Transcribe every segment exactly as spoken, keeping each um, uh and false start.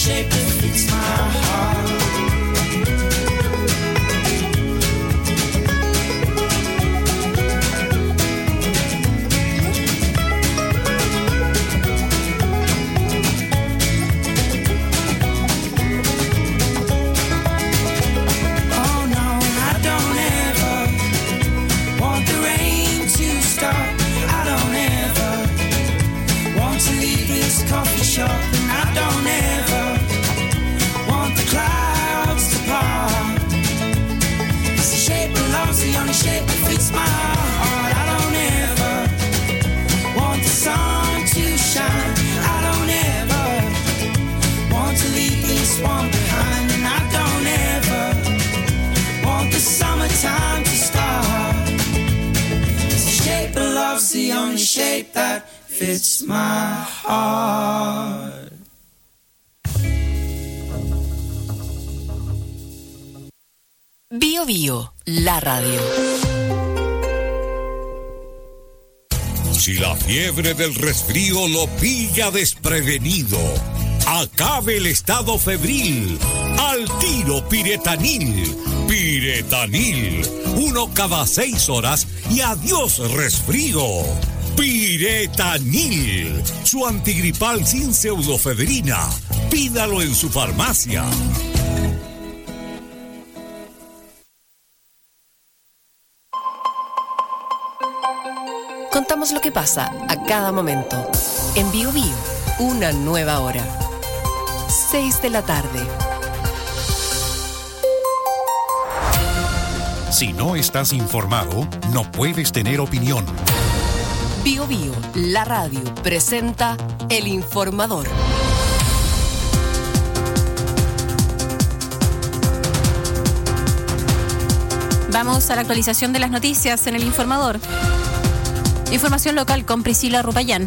shape that fits my heart. Coffee shop, and I don't ever want the clouds to part. It's the shape of love's the only shape that fits my heart. I don't ever want the sun to shine. I don't ever want to leave this one behind, and I don't ever want the summertime to start. It's the shape of love's the only shape that fits my heart. Bio Bio, la radio. Si la fiebre del resfrío lo pilla desprevenido, acabe el estado febril. Al tiro Piretanil. Piretanil. Uno cada seis horas y adiós resfrío. Piretanil, su antigripal sin pseudofedrina. Pídalo en su farmacia. Contamos lo que pasa a cada momento. En Bio Bio, una nueva hora. Seis de la tarde. Si no estás informado, no puedes tener opinión. Bio Bio, la radio, presenta El Informador. Vamos a la actualización de las noticias en El Informador. Información local con Priscila Rupayán.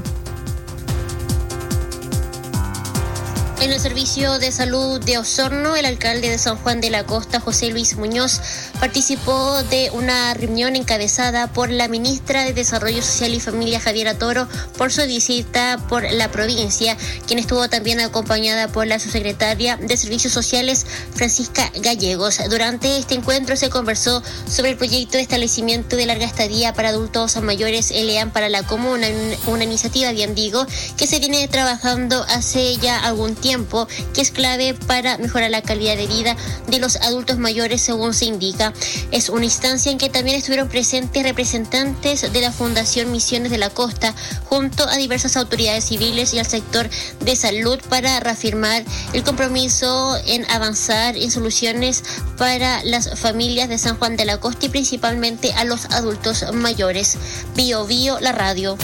En el Servicio de Salud de Osorno, el alcalde de San Juan de la Costa, José Luis Muñoz, participó de una reunión encabezada por la ministra de Desarrollo Social y Familia, Javiera Toro, por su visita por la provincia, quien estuvo también acompañada por la subsecretaria de Servicios Sociales, Francisca Gallegos. Durante este encuentro se conversó sobre el proyecto de establecimiento de larga estadía para adultos mayores ELEAN para la comuna, una iniciativa, bien digo, que se viene trabajando hace ya algún tiempo, que es clave para mejorar la calidad de vida de los adultos mayores, según se indica. Es una instancia en que también estuvieron presentes representantes de la Fundación Misiones de la Costa, junto a diversas autoridades civiles y al sector de salud, para reafirmar el compromiso en avanzar en soluciones para las familias de San Juan de la Costa y principalmente a los adultos mayores. Bio Bio, la radio.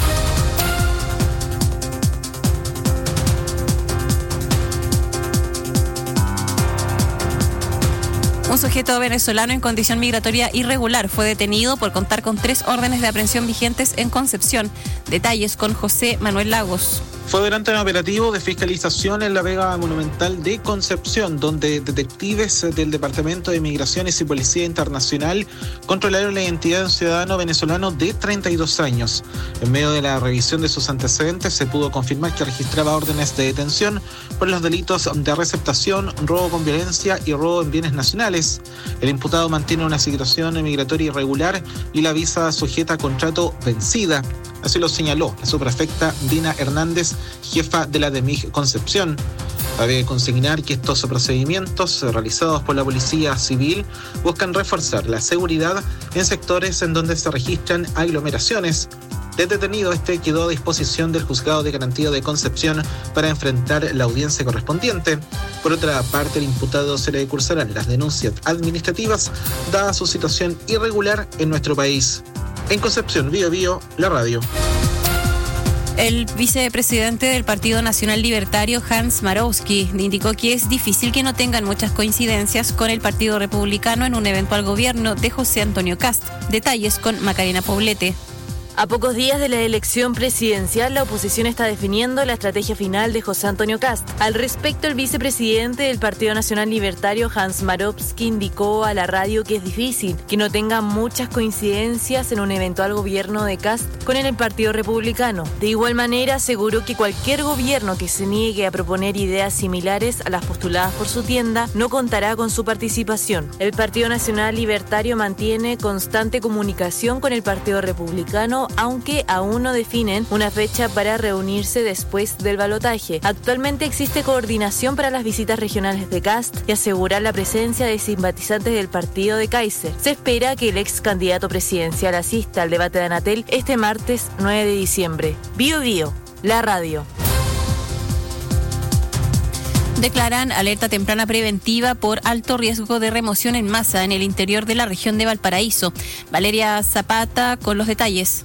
Un sujeto venezolano en condición migratoria irregular fue detenido por contar con tres órdenes de aprehensión vigentes en Concepción. Detalles con José Manuel Lagos. Fue durante un operativo de fiscalización en la Vega Monumental de Concepción, donde detectives del Departamento de Migraciones y Policía Internacional controlaron la identidad de un ciudadano venezolano de treinta y dos años. En medio de la revisión de sus antecedentes se pudo confirmar que registraba órdenes de detención por los delitos de receptación, robo con violencia y robo en bienes nacionales. El imputado mantiene una situación migratoria irregular y la visa sujeta a contrato vencida. Así lo señaló la subprefecta Dina Hernández, jefa de la D E M I G Concepción. Cabe consignar que estos procedimientos realizados por la Policía Civil buscan reforzar la seguridad en sectores en donde se registran aglomeraciones. El detenido este quedó a disposición del Juzgado de Garantía de Concepción para enfrentar la audiencia correspondiente. Por otra parte, el imputado se le cursarán las denuncias administrativas dada su situación irregular en nuestro país. En Concepción, Bio Bio, la radio. El vicepresidente del Partido Nacional Libertario, Hans Marowski, indicó que es difícil que no tengan muchas coincidencias con el Partido Republicano en un eventual gobierno de José Antonio Kast. Detalles con Macarena Poblete. A pocos días de la elección presidencial, la oposición está definiendo la estrategia final de José Antonio Kast. Al respecto, el vicepresidente del Partido Nacional Libertario, Hans Marowski, indicó a la radio que es difícil que no tenga muchas coincidencias en un eventual gobierno de Kast con el Partido Republicano. De igual manera, aseguró que cualquier gobierno que se niegue a proponer ideas similares a las postuladas por su tienda no contará con su participación. El Partido Nacional Libertario mantiene constante comunicación con el Partido Republicano, aunque aún no definen una fecha para reunirse después del balotaje. Actualmente existe coordinación para las visitas regionales de Kast y asegurar la presencia de simpatizantes del partido de Kaiser. Se espera que el ex candidato presidencial asista al debate de Anatel este martes nueve de diciembre. Bio Bio, la radio. Declaran alerta temprana preventiva por alto riesgo de remoción en masa en el interior de la región de Valparaíso. Valeria Zapata con los detalles.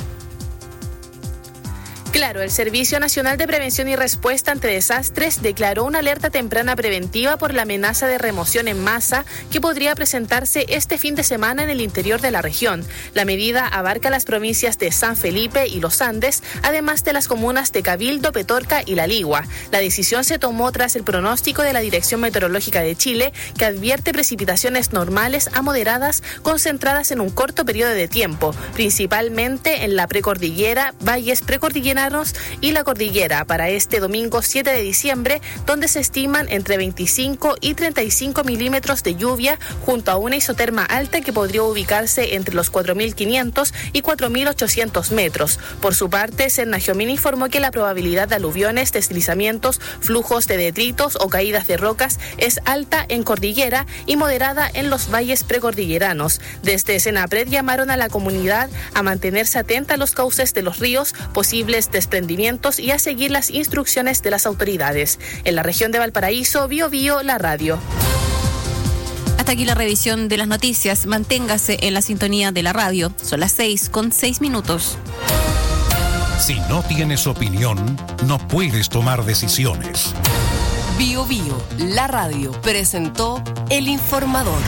Claro, el Servicio Nacional de Prevención y Respuesta ante Desastres declaró una alerta temprana preventiva por la amenaza de remoción en masa que podría presentarse este fin de semana en el interior de la región. La medida abarca las provincias de San Felipe y Los Andes, además de las comunas de Cabildo, Petorca y La Ligua. La decisión se tomó tras el pronóstico de la Dirección Meteorológica de Chile, que advierte precipitaciones normales a moderadas concentradas en un corto periodo de tiempo, principalmente en la precordillera, valles precordilleranos y la cordillera para este domingo siete de diciembre, donde se estiman entre veinticinco y treinta y cinco milímetros de lluvia, junto a una isoterma alta que podría ubicarse entre los cuatro mil quinientos y cuatro mil ochocientos metros. Por su parte, Cernagiomín informó que la probabilidad de aluviones, deslizamientos, flujos de detritos o caídas de rocas es alta en cordillera y moderada en los valles precordilleranos. Desde Senapred llamaron a la comunidad a mantenerse atenta a los cauces de los ríos, posibles desprendimientos y a seguir las instrucciones de las autoridades. En la región de Valparaíso, Bio Bio, la radio. Hasta aquí la revisión de las noticias. Manténgase en la sintonía de la radio. Son las seis con seis minutos. Si no tienes opinión, no puedes tomar decisiones. Bio Bio, la radio, presentó El Informador.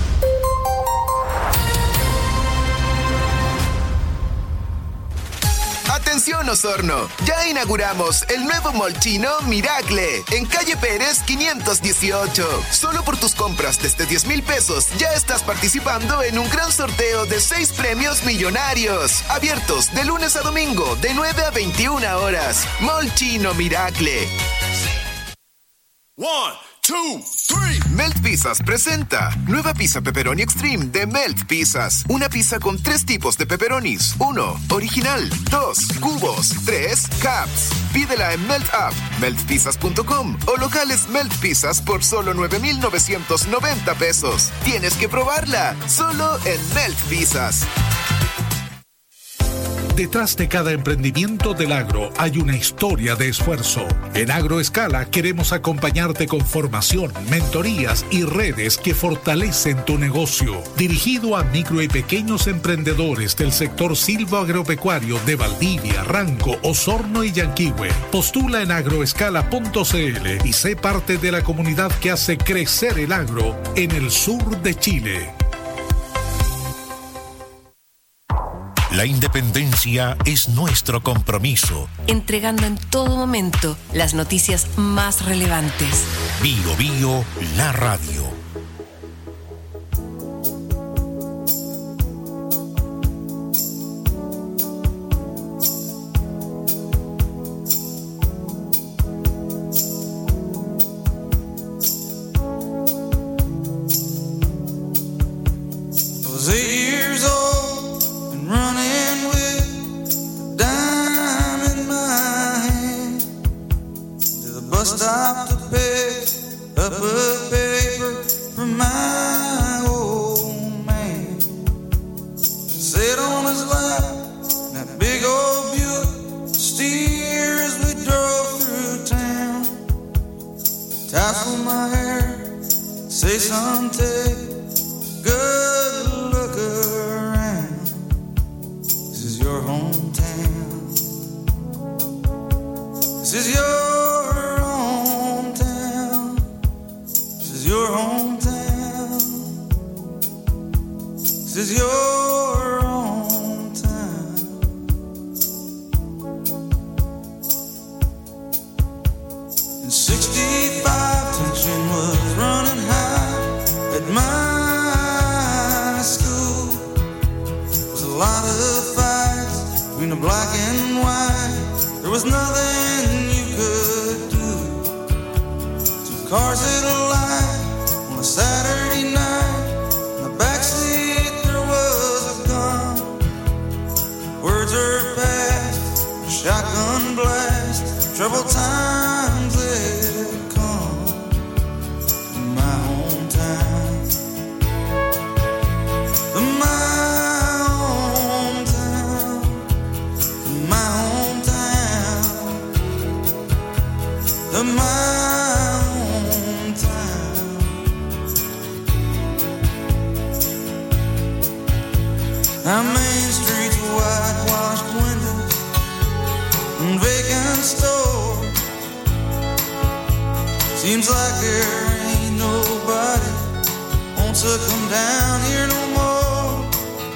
Atención Osorno, ya inauguramos el nuevo Mall Chino Miracle en calle Pérez quinientos dieciocho. Solo por tus compras desde diez mil pesos ya estás participando en un gran sorteo de seis premios millonarios. Abiertos de lunes a domingo de nueve a veintiuna horas. Mall Chino Miracle. One, two, three. Melt Pizzas presenta nueva pizza pepperoni extreme de Melt Pizzas. Una pizza con tres tipos de pepperonis. Uno, original. Dos, cubos. Tres, caps. Pídela en Melt App, melt pizzas punto com o locales Melt Pizzas por solo nueve mil novecientos noventa pesos. Tienes que probarla, solo en Melt Pizzas. Detrás de cada emprendimiento del agro hay una historia de esfuerzo. En Agroescala queremos acompañarte con formación, mentorías y redes que fortalecen tu negocio. Dirigido a micro y pequeños emprendedores del sector silvoagropecuario de Valdivia, Ranco, Osorno y Yanquihue. Postula en agroescala punto cl y sé parte de la comunidad que hace crecer el agro en el sur de Chile. La independencia es nuestro compromiso. Entregando en todo momento las noticias más relevantes. Bio Bio, la radio. Stop to pick up a paper from my old man. Sit on his lap, that big old Buick steer as we drove through town. Tassel my hair, say son, take a good look around. This is your hometown. This is your your hometown. This is your hometown. In sixty-five, tension was running high at my school. There was a lot of fights between the black and white. There was nothing you could do. Two cars at a light on a Saturday night. In the backseat there was a gun. Words are past, a shotgun blast. Troubled times had come to my hometown. To my hometown. To my hometown. To my hometown. Our main streets, whitewashed windows and vacant stores. Seems like there ain't nobody wants to come down here no more.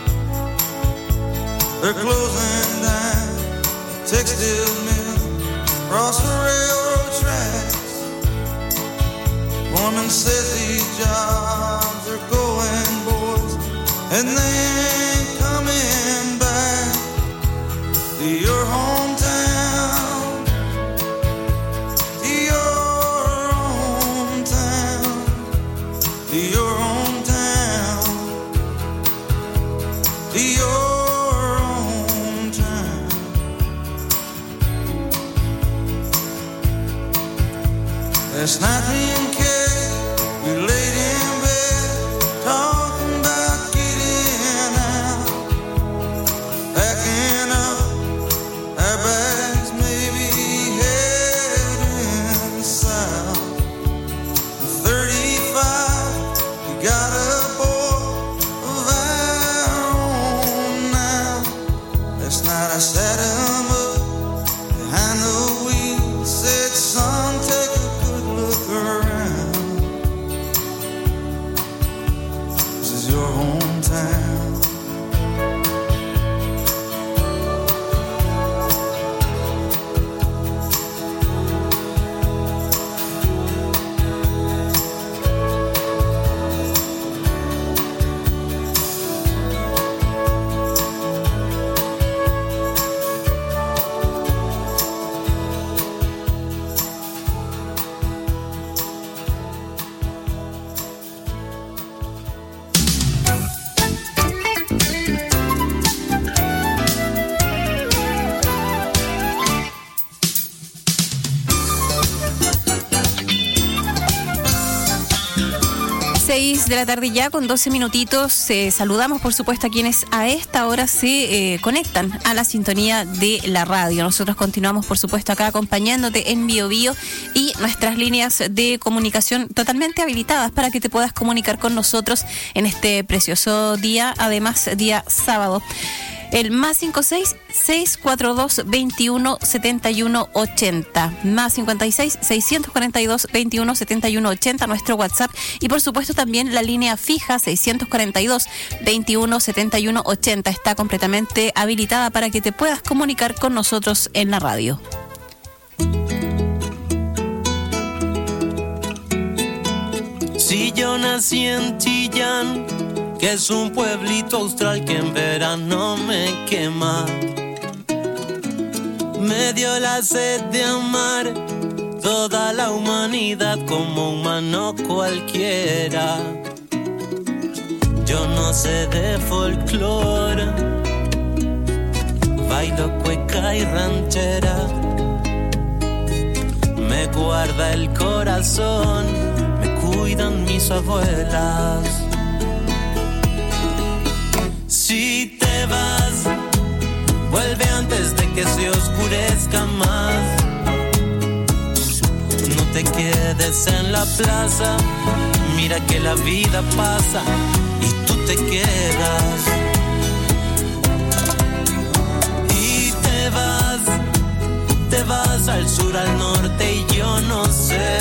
They're closing down the textile mill across the railroad tracks. Foreman says these jobs are going, boys, and they ain't coming back to your hometown. To your hometown. To your hometown. To your hometown. Last night me and Kay, we laid in bed talking about getting out, packing up our bags, maybe heading south. thirty-five, we got a boy of our own now. Last night I sat him up behind the wheel, said, son, take a good look around. This is your hometown. seis de la tarde ya con doce minutitos. Eh, saludamos por supuesto a quienes a esta hora se eh, conectan a la sintonía de la radio. Nosotros continuamos por supuesto acá acompañándote en Bio Bio y nuestras líneas de comunicación totalmente habilitadas para que te puedas comunicar con nosotros en este precioso día, además día sábado. El más cincuenta y seis, seiscientos cuarenta y dos, veintiuno, setenta y uno, ochenta. Más cincuenta y seis, seiscientos cuarenta y dos, veintiuno, setenta y uno, ochenta, nuestro WhatsApp. Y por supuesto también la línea fija seiscientos cuarenta y dos, veintiuno, setenta y uno, ochenta. Está completamente habilitada para que te puedas comunicar con nosotros en la radio. Si yo nací en Chillán, que es un pueblito austral que en verano me quema, me dio la sed de amar toda la humanidad como humano cualquiera. Yo no sé de folclore, bailo cueca y ranchera, me guarda el corazón, me cuidan mis abuelas. Si te vas, vuelve antes de que se oscurezca más. No te quedes en la plaza, mira que la vida pasa y tú te quedas. Y te vas, te vas al sur, al norte y yo no sé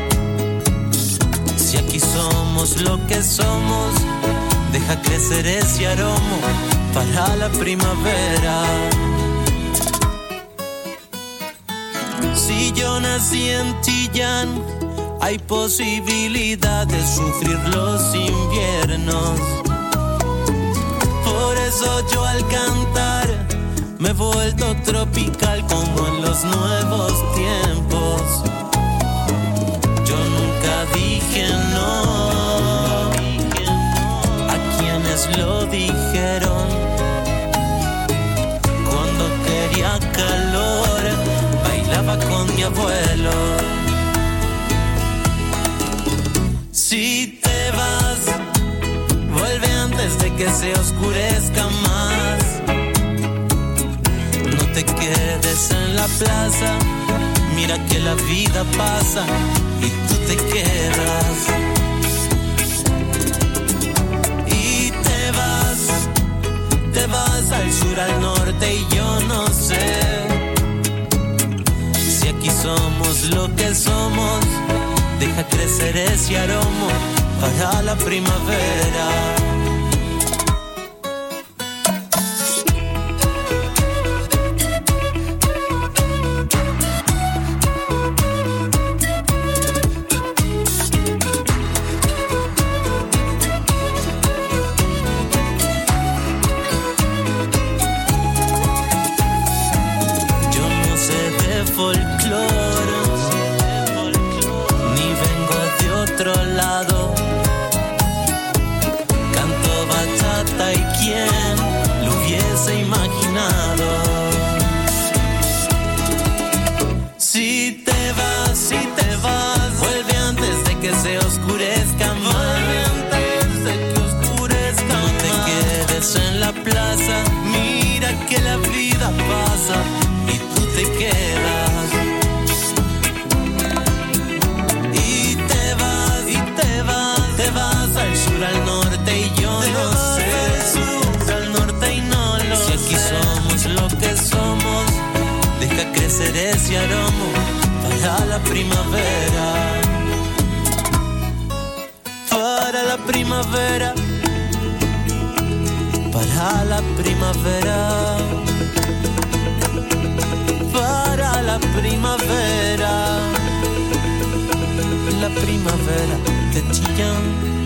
si aquí somos lo que somos. Deja crecer ese aroma para la primavera. Si yo nací en Chillán, hay posibilidad de sufrir los inviernos. Por eso yo al cantar me he vuelto tropical como en los nuevos tiempos. Yo nunca dije no a quienes lo dijeron. Cuando quería calor, bailaba con mi abuelo. Si te vas, vuelve antes de que se oscurezca más. No te quedes en la plaza, mira que la vida pasa y tú te quedas. Y te vas, te vas al sur, al norte y yo no sé si aquí somos lo que somos. Deja crecer ese aroma para la primavera. Ese aroma para la primavera, para la primavera, para la primavera, para la primavera, la primavera de Chillán.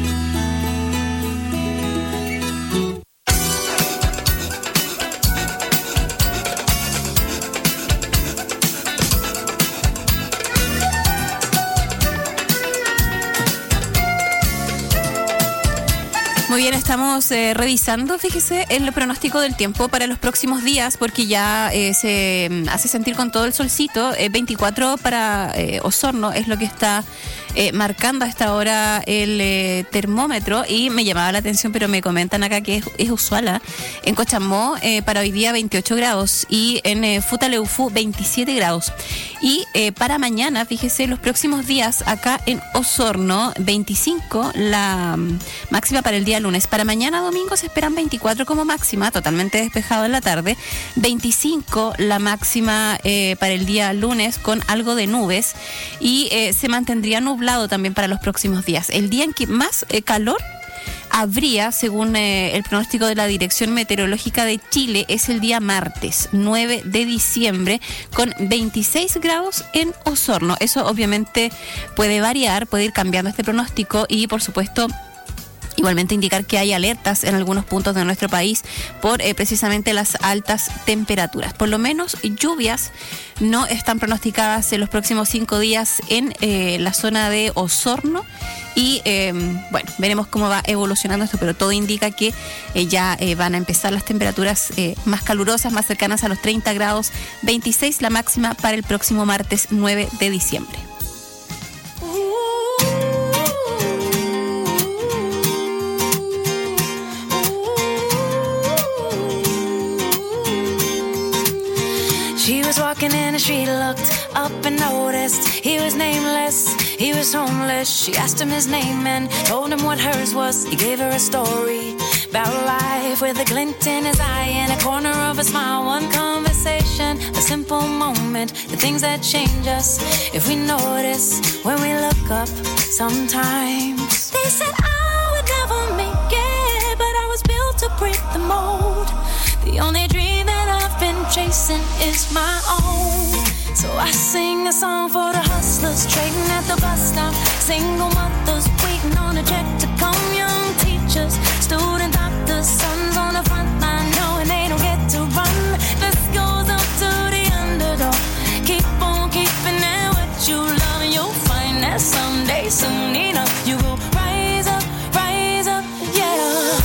Muy bien, estamos eh, revisando, fíjese, el pronóstico del tiempo para los próximos días, porque ya eh, se hace sentir con todo el solcito. eh, veinticuatro para eh, Osorno es lo que está eh, marcando a esta hora el eh, termómetro, y me llamaba la atención, pero me comentan acá que es, es usual. ¿eh? En Cochamó eh, para hoy día veintiocho grados y en eh, Futaleufú veintisiete grados. Y eh, para mañana, fíjese, los próximos días acá en Osorno veinticinco la um, máxima para el día lunes. Para mañana domingo se esperan veinticuatro como máxima, totalmente despejado en la tarde. veinticinco la máxima eh, para el día lunes con algo de nubes, y eh, se mantendría nublado también para los próximos días. El día en que más eh, calor habría, según eh, el pronóstico de la Dirección Meteorológica de Chile, es el día martes nueve de diciembre con veintiséis grados en Osorno. Eso obviamente puede variar, puede ir cambiando este pronóstico, y por supuesto igualmente indicar que hay alertas en algunos puntos de nuestro país por eh, precisamente las altas temperaturas. Por lo menos lluvias no están pronosticadas en los próximos cinco días en eh, la zona de Osorno. Y eh, bueno, veremos cómo va evolucionando esto, pero todo indica que eh, ya eh, van a empezar las temperaturas eh, más calurosas, más cercanas a los treinta grados, veintiséis la máxima para el próximo martes nueve de diciembre. She was walking in and she looked up and noticed he was nameless, he was homeless. She asked him his name and told him what hers was. He gave her a story about life with a glint in his eye and a corner of a smile. One conversation, a simple moment, the things that change us if we notice when we look up sometimes. They said I would never make it, but I was built to break the mold. The only dream that I've been chasing is my own. So I sing a song for the hustlers trading at the bus stop, single mothers waiting on a check to come, young teachers, student doctors, sons on the front line knowing they don't get to run. This goes up to the underdog. Keep on keeping it what you love, and you'll find that someday, soon enough, you will rise up, rise up, yeah.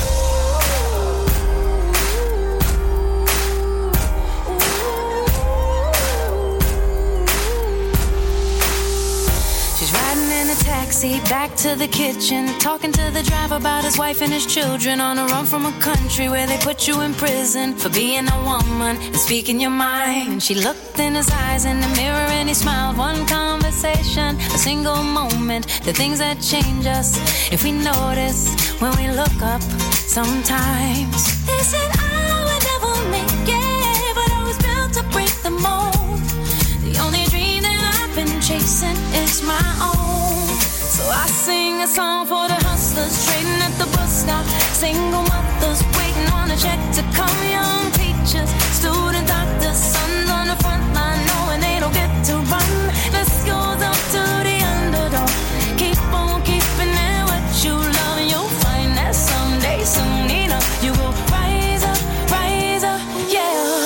Taxi back to the kitchen, talking to the driver about his wife and his children, on a run from a country where they put you in prison for being a woman and speaking your mind. And she looked in his eyes in the mirror and he smiled. One conversation, a single moment, the things that change us if we notice when we look up sometimes. They said I would never make it, but I was built to break the mold. The only dream that I've been chasing is my own. So I sing a song for the hustlers trading at the bus stop, single mothers waiting on a check to come, young teachers, student doctors, sons on the front line knowing they don't get to run. This goes up to the underdog. Keep on keeping it what you love, and you'll find that someday, soon enough, you will rise up, rise up, yeah.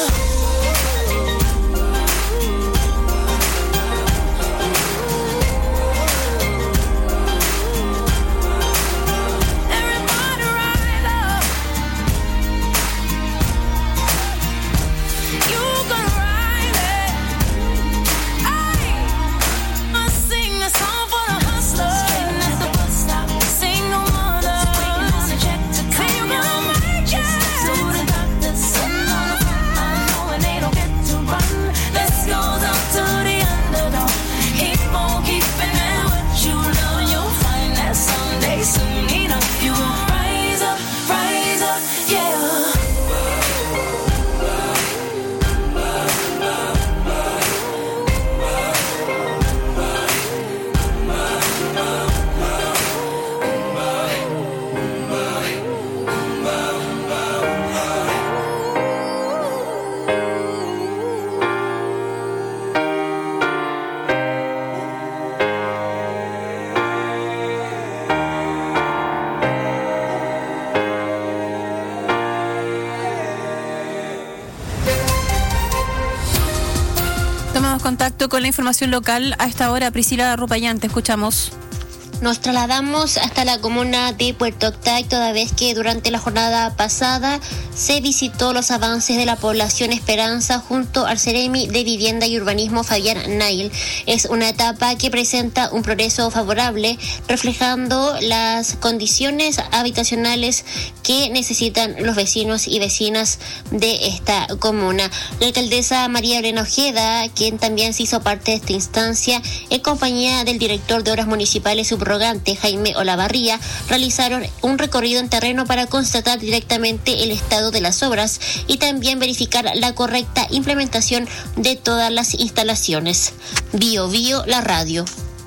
Contacto con la información local a esta hora. Priscila Rupayán, te escuchamos. Nos trasladamos hasta la comuna de Puerto Octay, toda vez que durante la jornada pasada se visitó los avances de la población Esperanza junto al Ceremi de Vivienda y Urbanismo Fabián Nail. Es una etapa que presenta un progreso favorable, reflejando las condiciones habitacionales que necesitan los vecinos y vecinas de esta comuna. La alcaldesa María Elena Ojeda, quien también se hizo parte de esta instancia, en compañía del director de Obras Municipales subrogante Jaime Olavarría, realizaron un recorrido en terreno para constatar directamente el estado de las obras y también verificar la correcta implementación de todas las instalaciones. Bio Bio, la radio.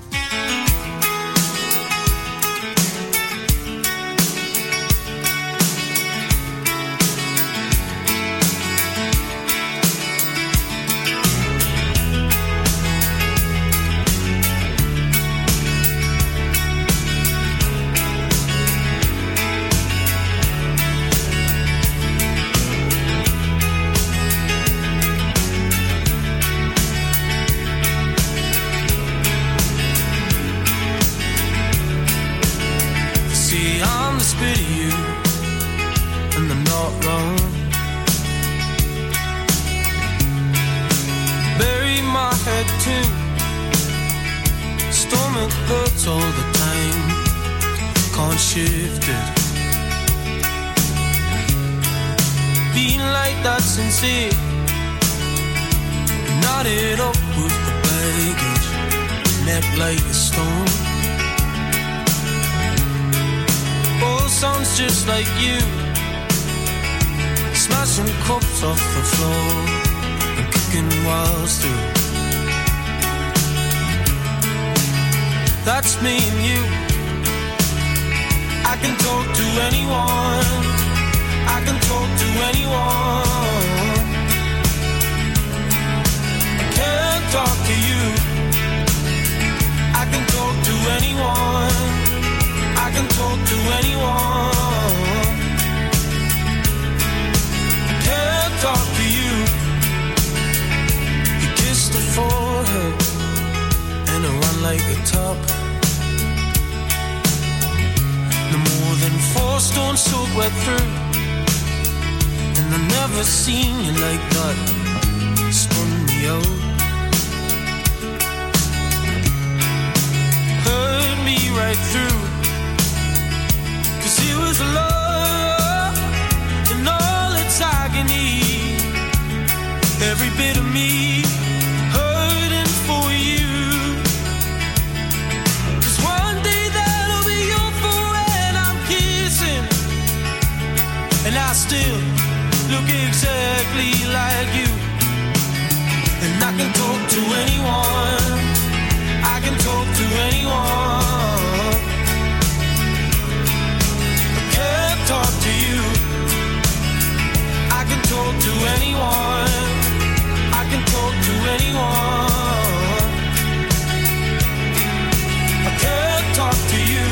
That's me and you. I can talk to anyone. I can talk to anyone. talk to you. I can talk to anyone. I can talk to anyone. I can't talk to you. You kissed her forehead and I run like a top. No more than four stones soaked wet through. And I never seen you like that. Spun me out. Hurt me right through. Cause it was love and all its agony. Every bit of me hurting for you. Cause one day that'll be your friend I'm kissing. And I still look exactly like you. And I can talk to anyone. I can talk to anyone. I can't talk to you. I can talk to anyone. I can talk to anyone. I can't talk to you.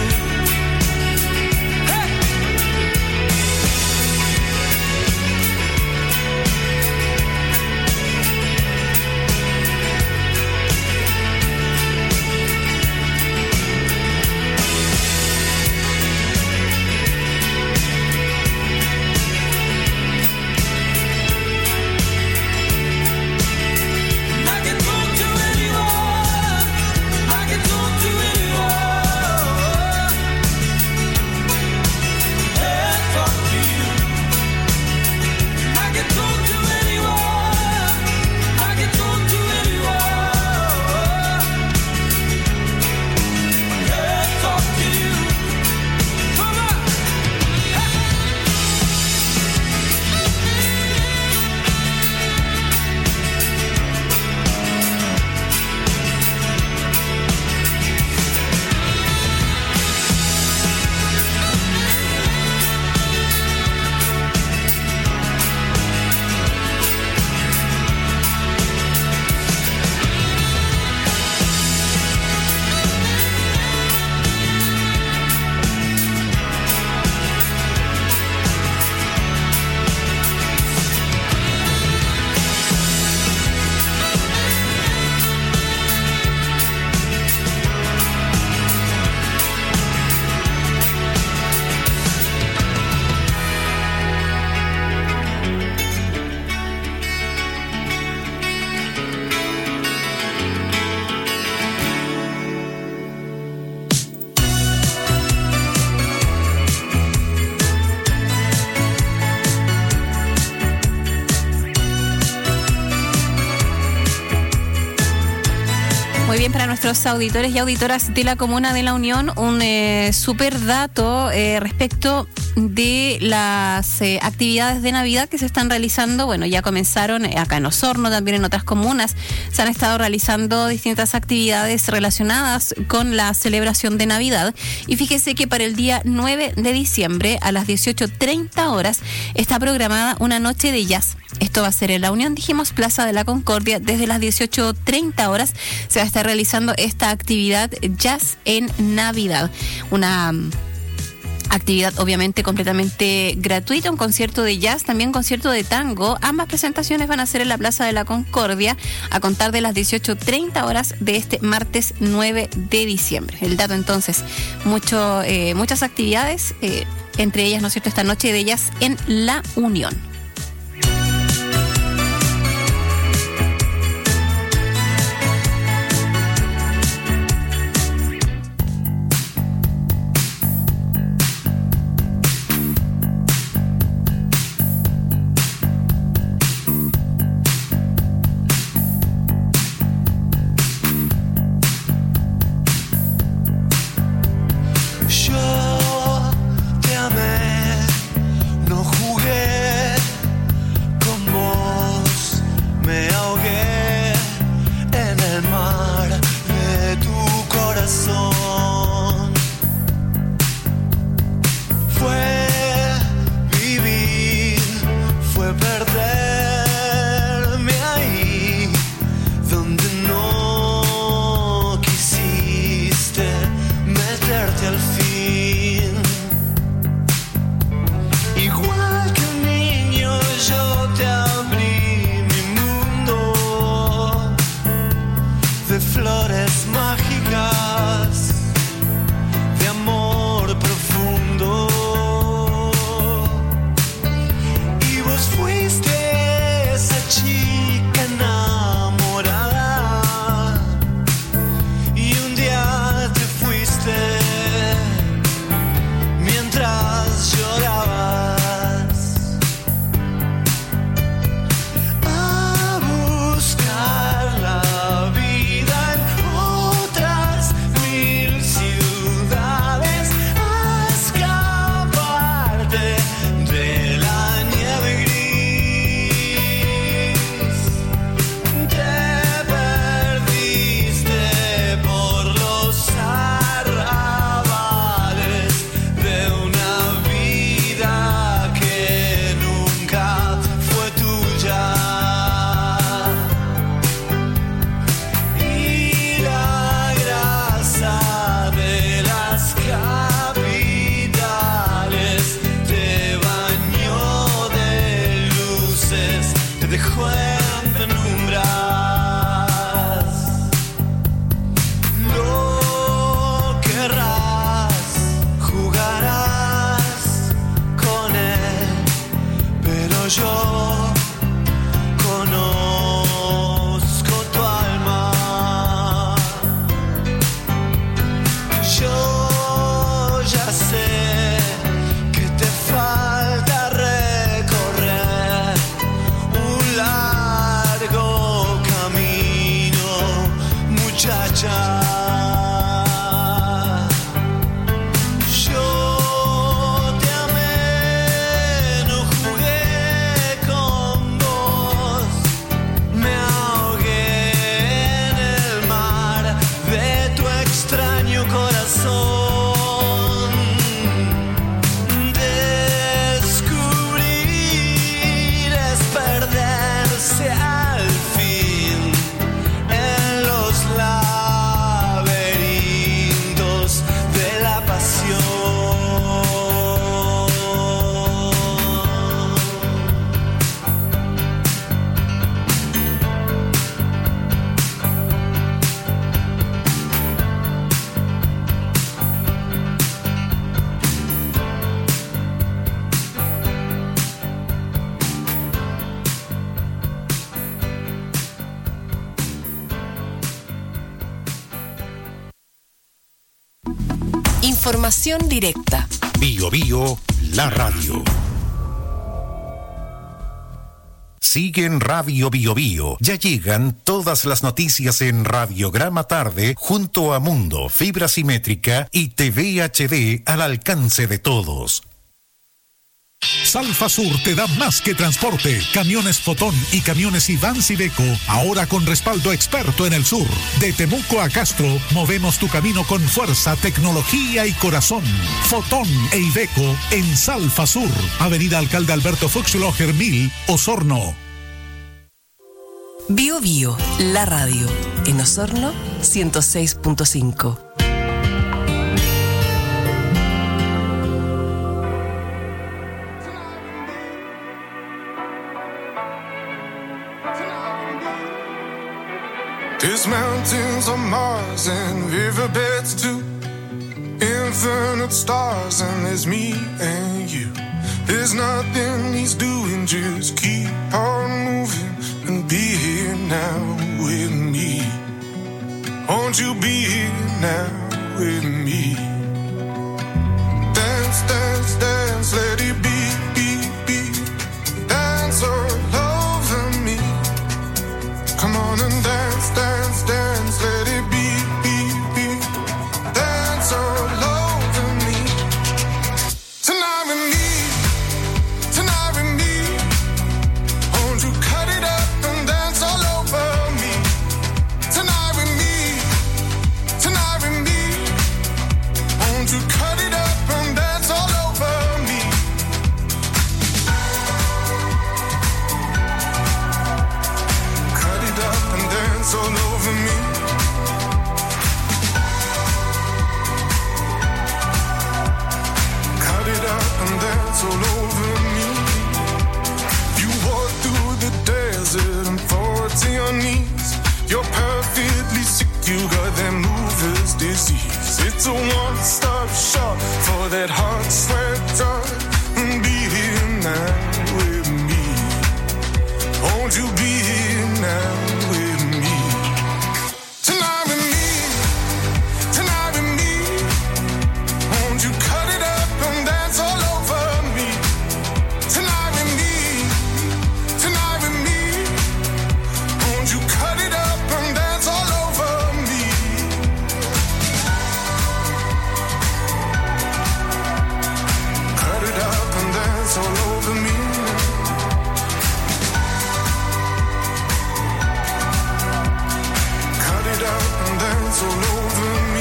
Bien, para nuestros auditores y auditoras de la Comuna de la Unión, un eh, super dato eh, respecto de las eh, actividades de Navidad que se están realizando. Bueno, ya comenzaron acá en Osorno, también en otras comunas se han estado realizando distintas actividades relacionadas con la celebración de Navidad. Y fíjese que para el día nueve de diciembre a las dieciocho treinta horas está programada una noche de jazz. Esto va a ser en la Unión, dijimos, Plaza de la Concordia. Desde las dieciocho treinta horas se va a estar realizando esta actividad Jazz en Navidad. Una um, actividad obviamente completamente gratuita, un concierto de jazz, también concierto de tango. Ambas presentaciones van a ser en la Plaza de la Concordia a contar de las dieciocho treinta horas de este martes nueve de diciembre. El dato entonces, mucho, eh, muchas actividades, eh, entre ellas, ¿no es cierto?, esta noche de jazz en la Unión. Yo te amé, no jugué Información directa. Bio Bio, la radio. Sigue en Radio Bio Bio. Ya llegan todas las noticias en Radiograma Tarde junto a Mundo, fibra simétrica y T V H D al alcance de todos. Salfa Sur te da más que transporte. Camiones Fotón y camiones Ivans Iveco, ahora con respaldo experto en el sur. De Temuco a Castro, movemos tu camino con fuerza, tecnología y corazón. Fotón e Iveco en Salfa Sur, Avenida Alcalde Alberto Fuchsloher mil, Osorno. Bio Bio, la radio. En Osorno, ciento seis punto cinco. There's mountains on Mars and riverbeds too, infinite stars, and there's me and you. There's nothing he's doing, just keep on moving and be here now with me. Won't you be here now with me? Dance, dance, dance, let it be, be, be. Dance all over me. Come on and dance, dance, dance, let it be, be, be. Dance all over me. Tonight with me, tonight with me. Won't you cut it up and dance all over me? Tonight with me, tonight with me. Won't you cut it up and dance all over me? Cut it up and dance all over me. Cut it up and dance all over me. You walk through the desert and fall to your knees. You're perfectly sick, you got that mover's disease. It's a one-stop shop for that hot sweat drug. And be here now with me. Won't you be here now with me? Tonight with me, tonight with me. Won't you cut it up and dance all over me? Tonight with me, tonight with me. Won't you cut it up and dance all over me? Cut it up and dance all over me. Cut it up and dance all over me.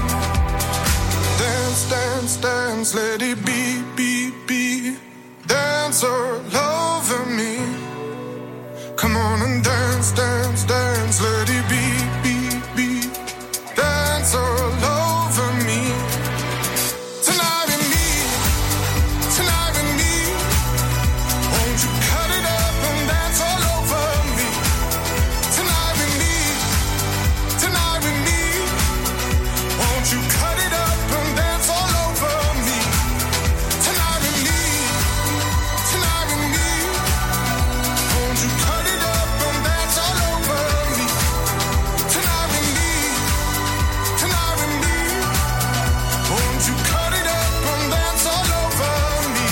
Dance, dance, dance, let it be, be, be. Dance all over me. Come on and dance, dance, dance, let it be, be, be. Dance all over me. Tonight with me, tonight with me. Won't you cut it up and dance all over me? Tonight with me, tonight with me. Won't you cut it up and dance all over me? Tonight with me, tonight with me. Won't you cut it up and dance all over me? Tonight with me, tonight with me. Won't you cut it up and dance all over me?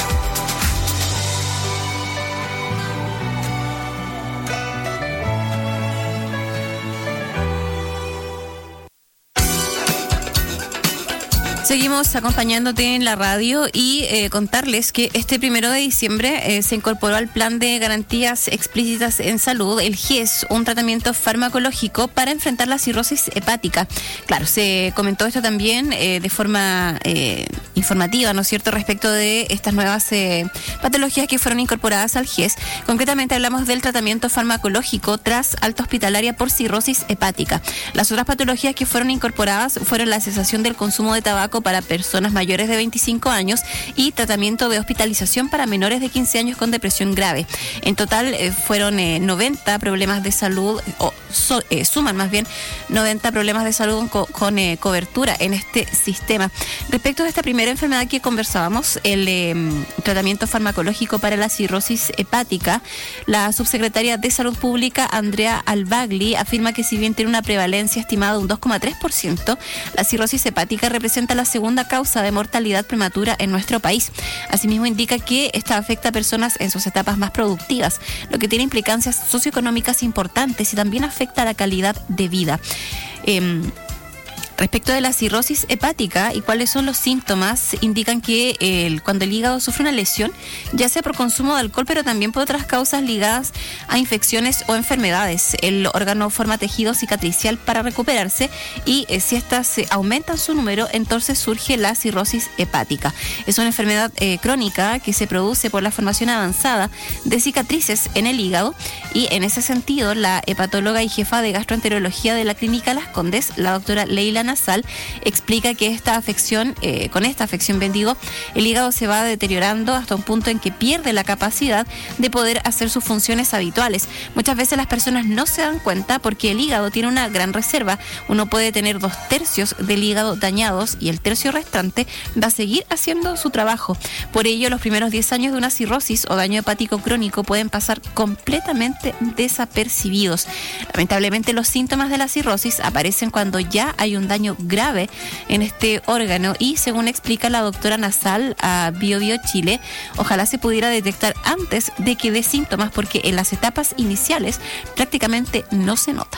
Seguimos acompañándote en la radio y eh, contarles que este primero de diciembre eh, se incorporó al Plan de Garantías Explícitas en Salud, el G E S, un tratamiento farmacológico para enfrentar la cirrosis hepática. Claro, se comentó esto también eh, de forma eh, informativa, ¿no es cierto?, respecto de estas nuevas eh, patologías que fueron incorporadas al G E S. Concretamente hablamos del tratamiento farmacológico tras alta hospitalaria por cirrosis hepática. Las otras patologías que fueron incorporadas fueron la cesación del consumo de tabaco para personas mayores de veinticinco años y tratamiento de hospitalización para menores de quince años con depresión grave. En total eh, fueron eh, noventa problemas de salud, o so, eh, suman más bien noventa problemas de salud con, con eh, cobertura en este sistema. Respecto de esta primera primera enfermedad que conversábamos, el eh, tratamiento farmacológico para la cirrosis hepática, la subsecretaria de Salud Pública, Andrea Albagli, afirma que si bien tiene una prevalencia estimada de un dos coma tres por ciento, la cirrosis hepática representa la segunda causa de mortalidad prematura en nuestro país. Asimismo, indica que esta afecta a personas en sus etapas más productivas, lo que tiene implicancias socioeconómicas importantes y también afecta a la calidad de vida. Eh, Respecto de la cirrosis hepática y cuáles son los síntomas, indican que el, cuando el hígado sufre una lesión, ya sea por consumo de alcohol, pero también por otras causas ligadas a infecciones o enfermedades, el órgano forma tejido cicatricial para recuperarse y eh, si estas eh, aumentan su número, entonces surge la cirrosis hepática. Es una enfermedad eh, crónica que se produce por la formación avanzada de cicatrices en el hígado y en ese sentido la hepatóloga y jefa de gastroenterología de la Clínica Las Condes, la doctora Leila Nasal, explica que esta afección, eh, con esta afección, bien digo, el hígado se va deteriorando hasta un punto en que pierde la capacidad de poder hacer sus funciones habituales. Muchas veces las personas no se dan cuenta porque el hígado tiene una gran reserva. Uno puede tener dos tercios del hígado dañados y el tercio restante va a seguir haciendo su trabajo. Por ello, los primeros diez años de una cirrosis o daño hepático crónico pueden pasar completamente desapercibidos. Lamentablemente, los síntomas de la cirrosis aparecen cuando ya hay un daño grave en este órgano y, según explica la doctora Nasal a Bio Bio Chile, ojalá se pudiera detectar antes de que dé síntomas porque en las etapas iniciales prácticamente no se nota.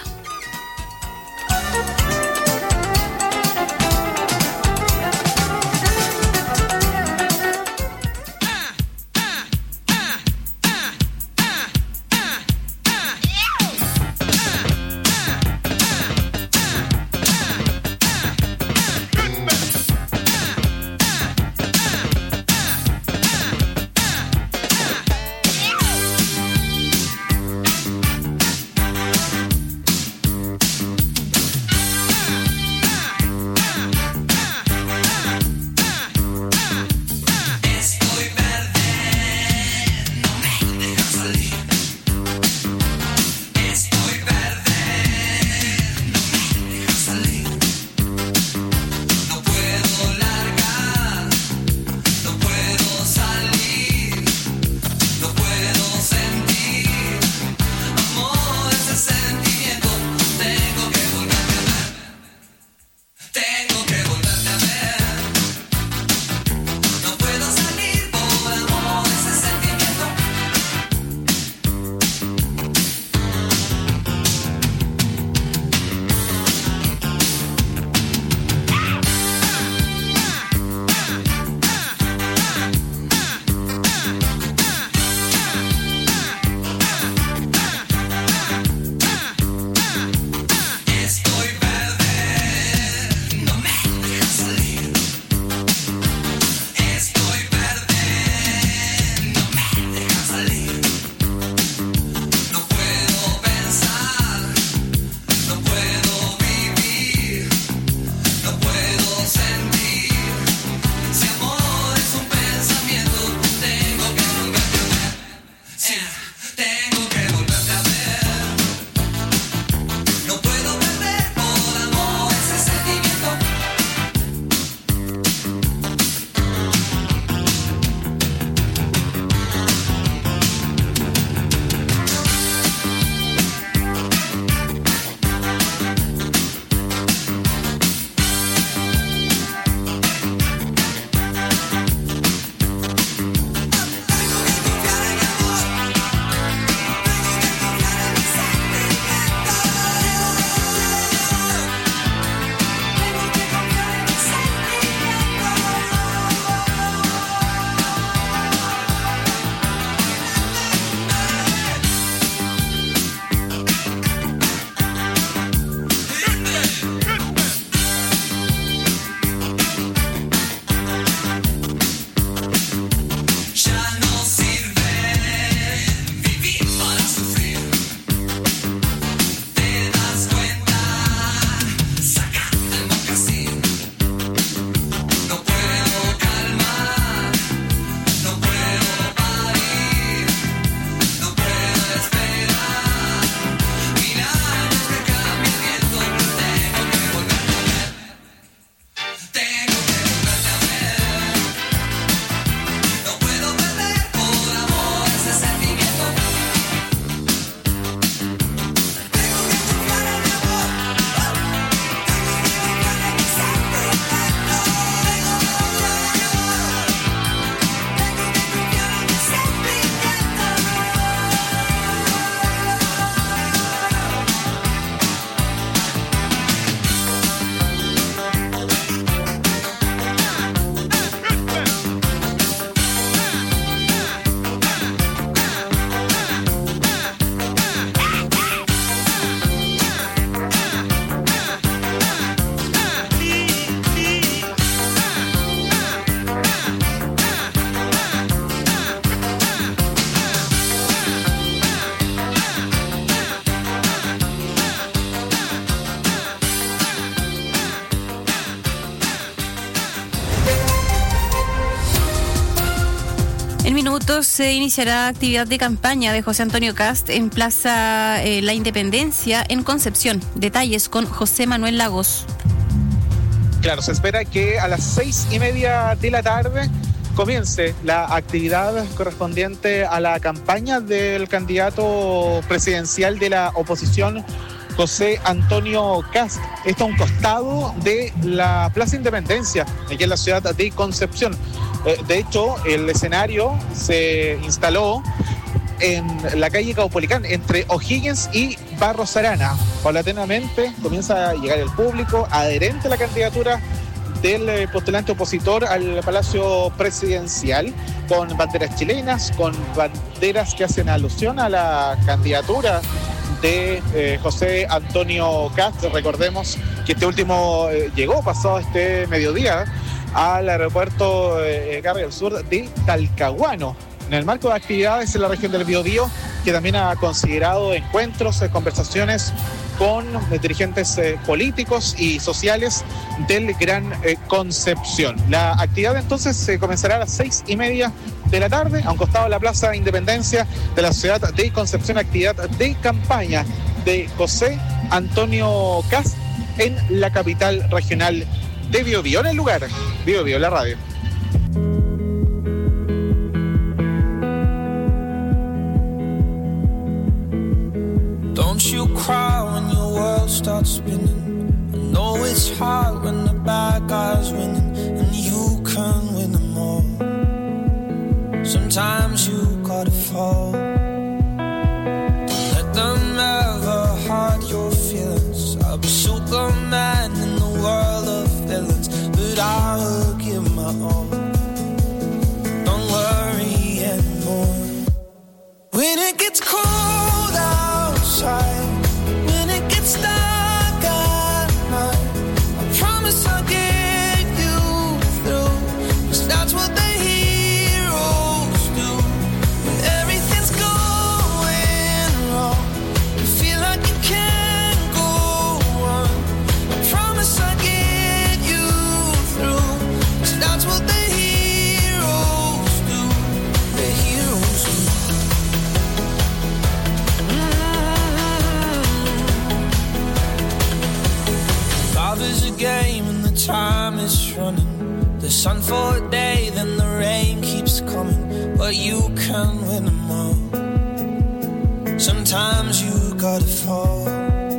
minutos se iniciará actividad de campaña de José Antonio Kast en Plaza eh, La Independencia en Concepción. Detalles con José Manuel Lagos. Claro, se espera que a las seis y media de la tarde comience la actividad correspondiente a la campaña del candidato presidencial de la oposición, José Antonio Kast. Esto a un costado de la Plaza Independencia, aquí en la ciudad de Concepción. De hecho, el escenario se instaló en la calle Caupolicán, entre O'Higgins y Barros Arana. Paulatinamente comienza a llegar el público adherente a la candidatura del postulante opositor al Palacio Presidencial, con banderas chilenas, con banderas que hacen alusión a la candidatura de eh, José Antonio Kast. Recordemos que este último eh, llegó pasado este mediodía al aeropuerto eh, Gabriel Sur de Talcahuano, en el marco de actividades en la región del Biobío, que también ha considerado encuentros, eh, conversaciones con eh, dirigentes eh, políticos y sociales del Gran eh, Concepción. La actividad entonces eh, comenzará a las seis y media de la tarde, a un costado de la Plaza Independencia de la ciudad de Concepción, actividad de campaña de José Antonio Kast en la capital regional de Biobío, en el lugar Biobío, la radio. Don't you cry when your world starts spinning. I know it's hard when the bad guy's winning and you can win them all. Sometimes you gotta fall. Don't let them ever hurt your feelings. I'll be Superman in the world of villains, but I will give my all. Don't worry anymore. When it gets cold outside, when it gets dark at night, I promise I'll get you through, 'cause that's what the heroes do. When everything's going wrong, you feel like you can't go on, I promise I'll get you through, 'cause that's what the heroes do, the heroes do. Love is a game and the time is running. The sun for a day, then the rain keeps coming, but you can win them all. Sometimes you gotta fall.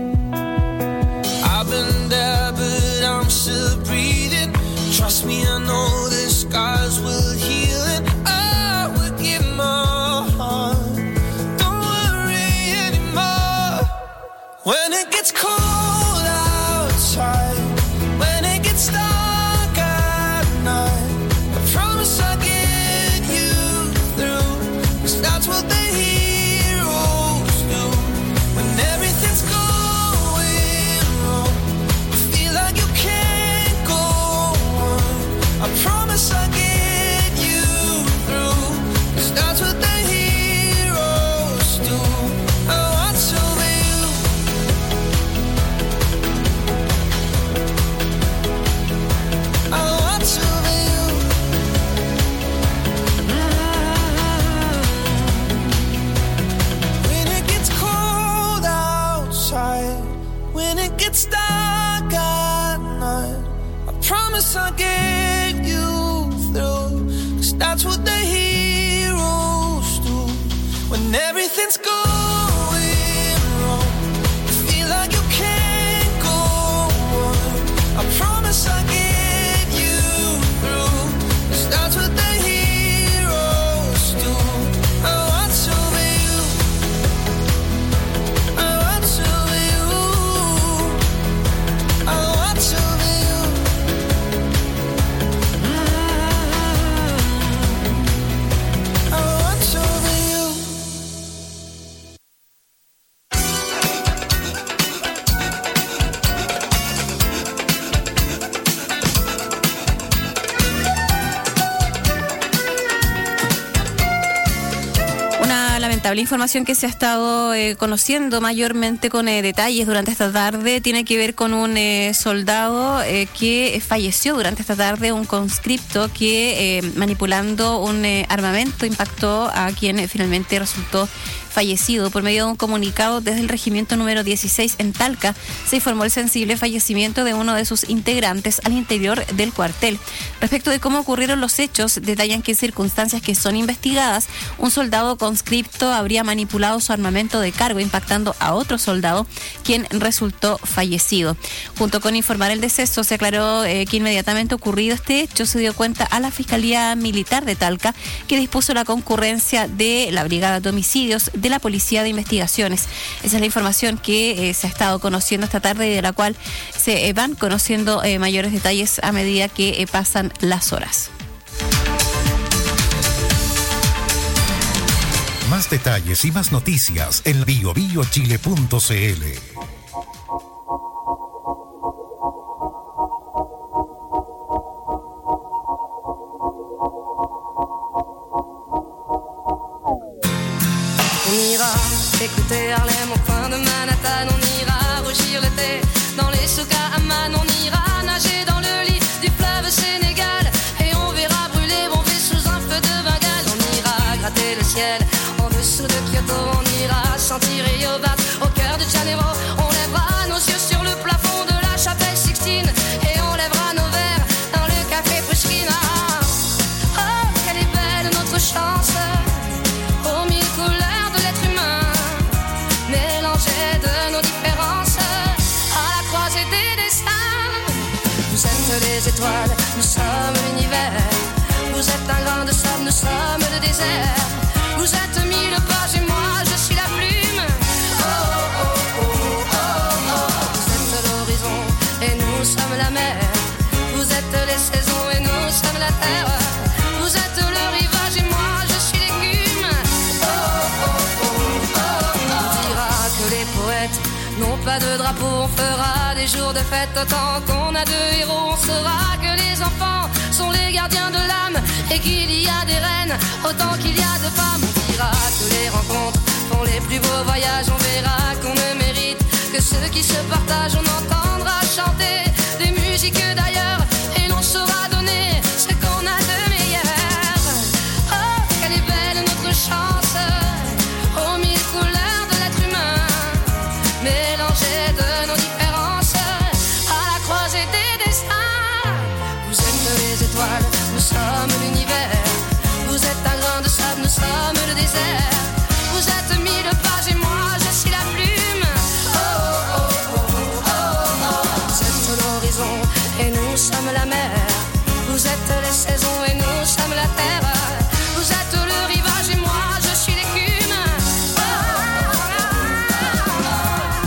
I've been there, but I'm still breathing. Trust me, I know the scars will heal, and I will give my heart. Don't worry anymore. When it gets cold outside, when it gets dark at night, I promise I'll get you through, 'cause that's what the heroes do. When everything's going wrong, you feel like you can't go on, I promise I'll get you through, 'cause that's what the heroes do. I want to be you. I want to be you. Mm-hmm. When it gets cold outside, when it gets dark at night, I promise I'll get you through, 'cause that's what the heroes do. When everything's going wrong, you feel like you can't go on, I promise I'll get you through, 'cause that's what the heroes do. I want to be you. I want to be you. I want to be you. lamentable información que se ha estado eh, conociendo mayormente con eh, detalles durante esta tarde. Tiene que ver con un eh, soldado eh, que falleció durante esta tarde, un conscripto que eh, manipulando un eh, armamento impactó a quien eh, finalmente resultó fallecido. Por medio de un comunicado desde el regimiento número dieciséis en Talca, se informó el sensible fallecimiento de uno de sus integrantes al interior del cuartel. Respecto de cómo ocurrieron los hechos, detallan que en circunstancias que son investigadas, un soldado conscripto habría manipulado su armamento de cargo, impactando a otro soldado, quien resultó fallecido. Junto con informar el deceso, se aclaró eh, que inmediatamente ocurrido este hecho, se dio cuenta a la Fiscalía Militar de Talca, que dispuso la concurrencia de la Brigada de Homicidios de la Policía de Investigaciones. Esa es la información que eh, se ha estado conociendo esta tarde y de la cual se eh, van conociendo eh, mayores detalles a medida que eh, pasan las horas. Más detalles y más noticias en bio bio chile punto c l. On ira écouter Harlem au coin de Manhattan, on ira rougir l'été dans les souks à Amman, on ira nager dans le lit du fleuve Sénégal et on verra brûler Bombay sous un feu de Bengale. On ira gratter le ciel en dessous de Kyoto, on ira sentir Rio Bat au cœur de Janeiro, on lèvera nos yeux sur le plafond de la chapelle Sixtine et on lèvera nos verres dans le café Pushkin. Oh, quelle est belle notre chance, aux mille couleurs de l'être humain, mélangées de nos différences, à la croisée des destins. Vous êtes les étoiles, nous sommes l'univers. Vous êtes un grain de sable, nous sommes le désert. Vous êtes mille pages et moi je suis la plume. Oh, oh, oh, oh, oh, oh. Vous êtes l'horizon et nous sommes la mer. Vous êtes les saisons et nous sommes la terre. Vous êtes le rivage et moi je suis l'écume. Oh, oh, oh, oh, oh. On dira que les poètes n'ont pas de drapeau, on fera des jours de fête autant qu'on a de héros. On saura que les enfants sont les gardiens de l'âme et qu'il y a des reines autant qu'il y a de femmes. On dira que les rencontres font les plus beaux voyages. On verra qu'on ne mérite que ceux qui se partagent. On entendra chanter des musiques d'ailleurs et l'on saura donner ce qu'on a de meilleur. Oh, quelle est belle notre chance, aux mille couleurs de l'être humain, mélangées de nos différences, à la croisée des destins. Vous êtes les étoiles, nous sommes l'univers. Vous êtes un grain de sable, nous sommes le désert. Vous êtes mille pages et moi je suis la plume. Oh, oh, oh, oh, oh, oh. Vous êtes l'horizon et nous sommes la mer. Vous êtes les saisons et nous sommes la terre. Vous êtes le rivage et moi je suis l'écume. Oh, oh, oh, oh.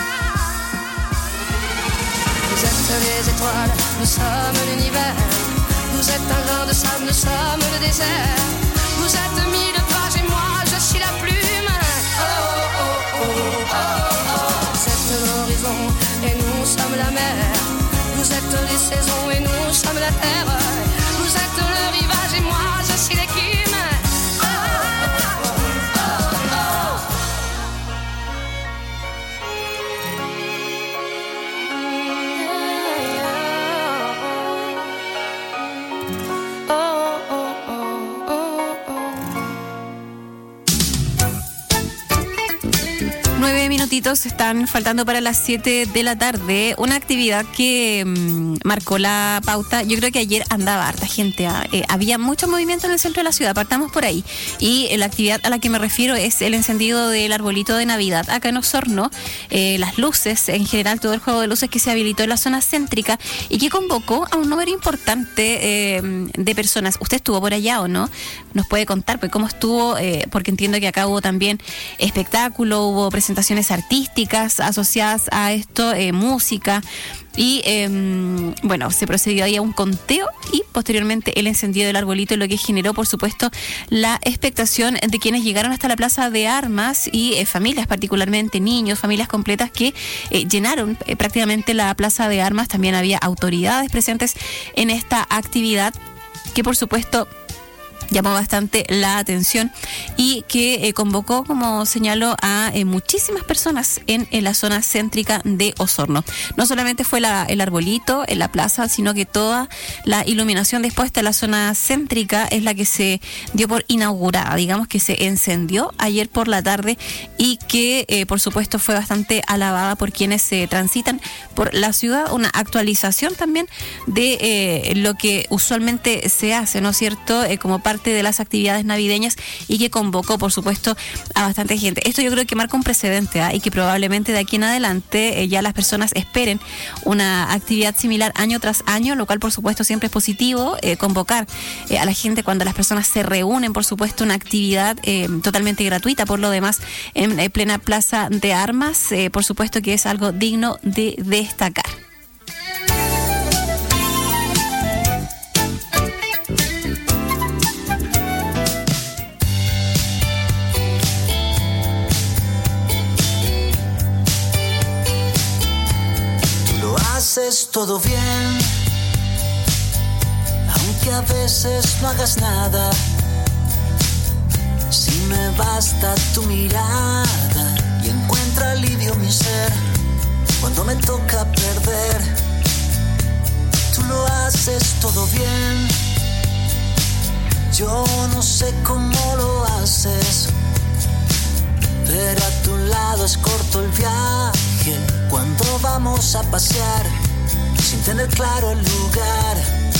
Vous êtes les étoiles, nous sommes l'univers. Vous êtes un grain de sable, nous sommes le désert. Vous êtes mille pages et moi je suis la plume. Oh, oh, oh, oh, oh, oh. Vous êtes l'horizon et nous sommes la mer. Vous êtes les saisons et nous sommes la terre. Vous êtes le rivage et moi je suis l'écume. Oh, oh, oh, oh, oh. Nueve minutitos están faltando para las siete de la tarde. Una actividad que mmm, marcó la pauta. Yo creo que ayer andaba harta gente. ¿eh? Eh, había mucho movimiento en el centro de la ciudad. Partamos por ahí. Y eh, la actividad a la que me refiero es el encendido del arbolito de Navidad. Acá en Osorno, eh, las luces, en general todo el juego de luces que se habilitó en la zona céntrica y que convocó a un número importante eh, de personas. ¿Usted estuvo por allá o no? Nos puede contar pues, cómo estuvo, eh, porque entiendo que acá hubo también espectáculo, hubo presentaciones artísticas asociadas a esto, eh, música y eh, bueno, se procedió ahí a un conteo y posteriormente el encendido del arbolito, lo que generó por supuesto la expectación de quienes llegaron hasta la Plaza de Armas y eh, familias, particularmente niños, familias completas que eh, llenaron eh, prácticamente la Plaza de Armas. También había autoridades presentes en esta actividad que por supuesto llamó bastante la atención y que eh, convocó, como señaló, a eh, muchísimas personas en, en la zona céntrica de Osorno. No solamente fue la, el arbolito en la plaza, sino que toda la iluminación dispuesta en la zona céntrica es la que se dio por inaugurada, digamos que se encendió ayer por la tarde y que eh, por supuesto fue bastante alabada por quienes se eh, transitan por la ciudad, una actualización también de eh, lo que usualmente se hace, ¿no es cierto?, eh, como parte de las actividades navideñas y que convocó, por supuesto, a bastante gente. Esto yo creo que marca un precedente, ¿eh? Y que probablemente de aquí en adelante eh, ya las personas esperen una actividad similar año tras año, lo cual, por supuesto, siempre es positivo, eh, convocar eh, a la gente cuando las personas se reúnen, por supuesto, una actividad eh, totalmente gratuita, por lo demás, en eh, plena plaza de armas, eh, por supuesto que es algo digno de destacar. Haces todo bien, aunque a veces no hagas nada. Si me basta tu mirada y encuentra alivio mi ser cuando me toca perder. Tú lo haces todo bien, yo no sé cómo lo haces, pero a tu lado es corto el viaje cuando vamos a pasear sin tener claro el lugar.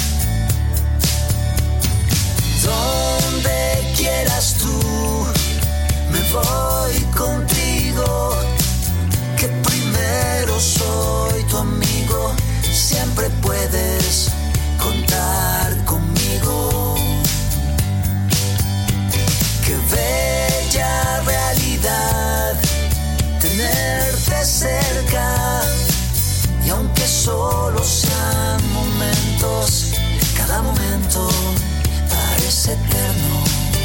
Donde quieras tú, me voy contigo, que primero soy tu amigo, siempre puedes contar conmigo. Qué bella realidad tenerte cerca, y aunque solo sean momentos, cada momento parece eterno.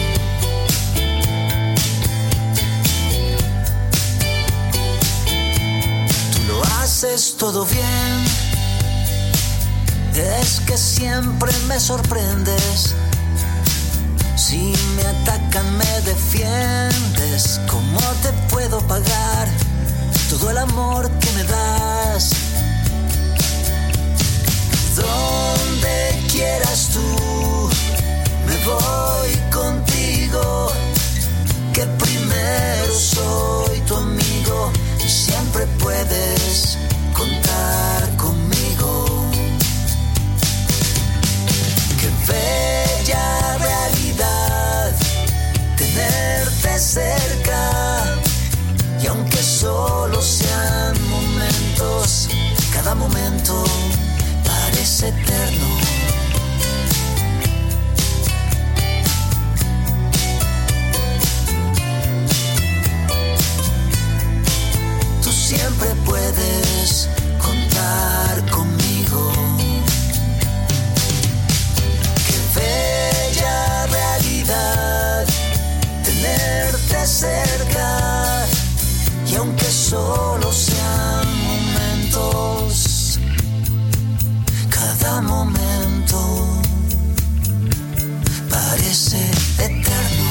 Tú lo haces todo bien, es que siempre me sorprendes. Si me atacan me defiendes, ¿cómo te puedo pagar todo el amor que me das? Donde quieras tú, me voy contigo, que primero soy tu amigo y siempre puedes contar conmigo. Qué bella realidad tenerte cerca, y aunque solo sean momentos, cada momento parece eterno. Tú siempre puedes contar conmigo. Qué bella realidad tenerte cerca, y aunque solo sean momentos, cada momento parece eterno.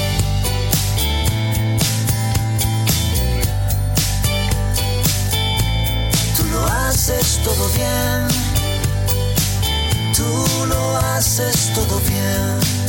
Tú lo haces todo bien, tú lo haces todo bien.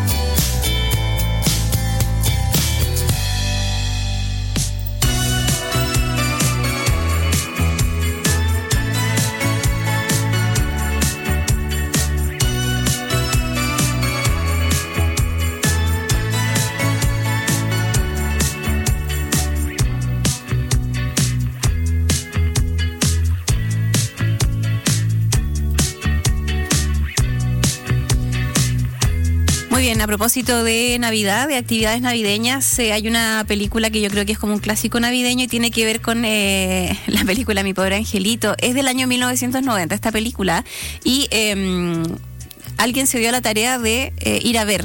Bien, a propósito de Navidad, de actividades navideñas, eh, hay una película que yo creo que es como un clásico navideño y tiene que ver con eh, la película Mi Pobre Angelito. Es del año mil novecientos noventa esta película y eh, alguien se dio la tarea de eh, ir a ver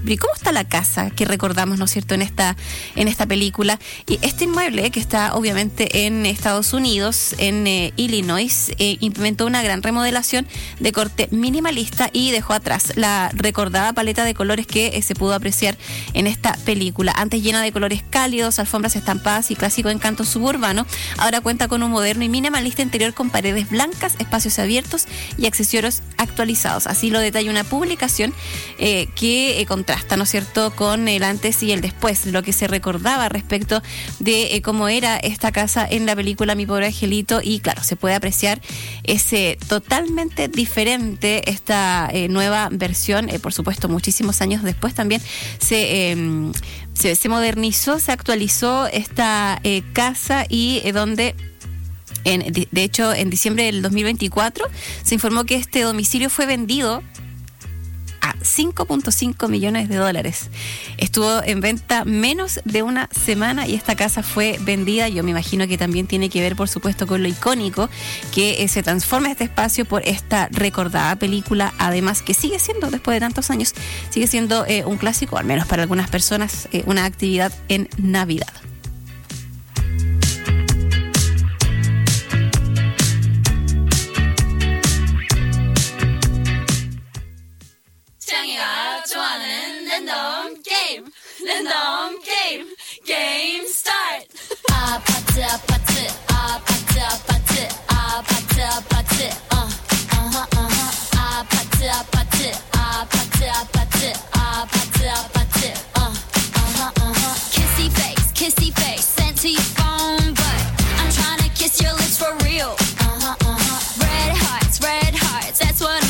¿y cómo está la casa que recordamos, ¿no es cierto?, en esta, en esta película? Y este inmueble, que está obviamente en Estados Unidos, en eh, Illinois, eh, implementó una gran remodelación de corte minimalista y dejó atrás la recordada paleta de colores que eh, se pudo apreciar en esta película. Antes llena de colores cálidos, alfombras estampadas y clásico encanto suburbano, ahora cuenta con un moderno y minimalista interior con paredes blancas, espacios abiertos y accesorios actualizados. Así lo detalla una publicación eh, que eh, contrasta, ¿no es cierto?, con el antes y el después, lo que se recordaba respecto de eh, cómo era esta casa en la película Mi Pobre Angelito, y claro, se puede apreciar ese totalmente diferente esta eh, nueva versión, eh, por supuesto muchísimos años después también se, eh, se, se modernizó, se actualizó esta eh, casa y eh, donde En, de hecho, en diciembre del dos mil veinticuatro se informó que este domicilio fue vendido a cinco punto cinco millones de dólares. Estuvo en venta menos de una semana y esta casa fue vendida. Yo me imagino que también tiene que ver, por supuesto, con lo icónico que eh, se transforma este espacio por esta recordada película, además que sigue siendo, después de tantos años, sigue siendo eh, un clásico, al menos para algunas personas, eh, una actividad en Navidad. 창이가 좋아하는 랜덤 게임 랜덤 게임 게임